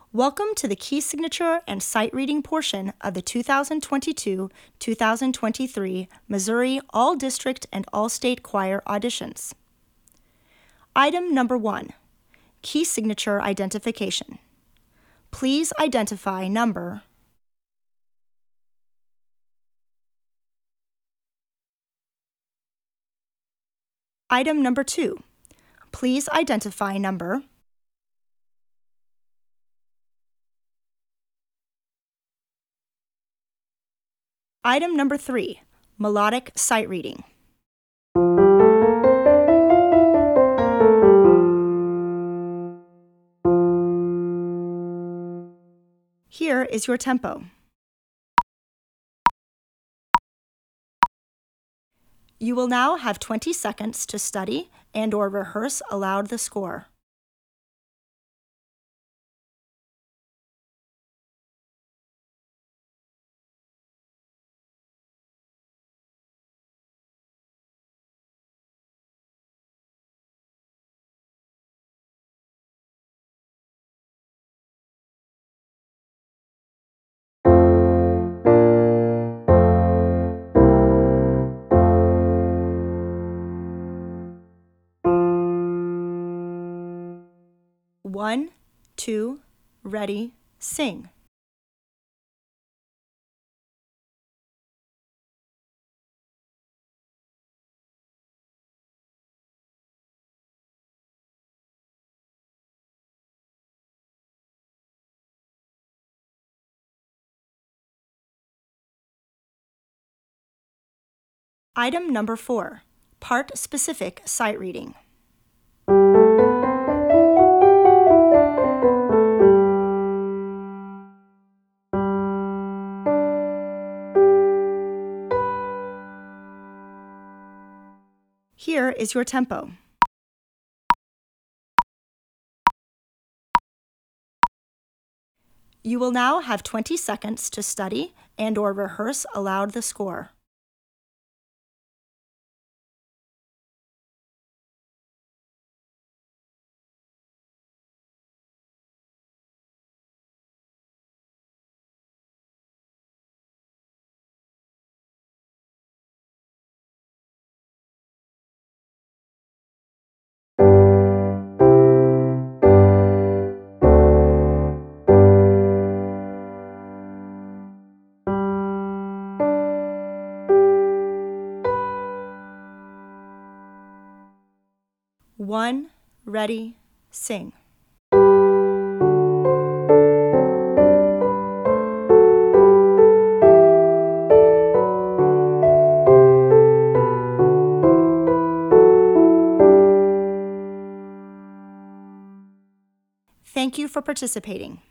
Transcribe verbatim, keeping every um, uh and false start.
Welcome to the key signature and sight reading portion of the two thousand twenty-two two thousand twenty-three Missouri All-District and All-State Choir auditions. Item number one, key signature identification. Please identify number Item number two, please identify number Item number three, melodic sight reading. Here is your tempo. You will now have twenty seconds to study and or rehearse aloud the score. One, two, ready, sing. Item number four, part-specific sight reading. Here is your tempo. You will now have twenty seconds to study and or rehearse aloud the score. One, ready, sing. Thank you for participating.